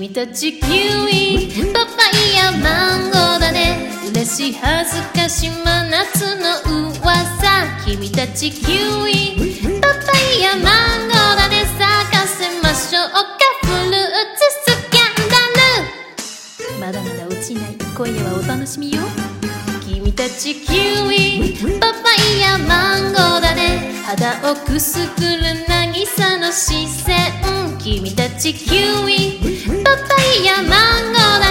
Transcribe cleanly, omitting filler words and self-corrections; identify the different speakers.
Speaker 1: 君たちキウイパパイヤマンゴーだね嬉しい恥ずかしい真夏の噂君たちキウイパパイヤマンゴーだね咲かせましょうかフルーツスキャンダルまだまだ落ちない今夜はお楽しみよ君たちキウイパパイヤマンゴーだね肌をくすぐる渚の視線君たちキウイパパイヤマンゴーだ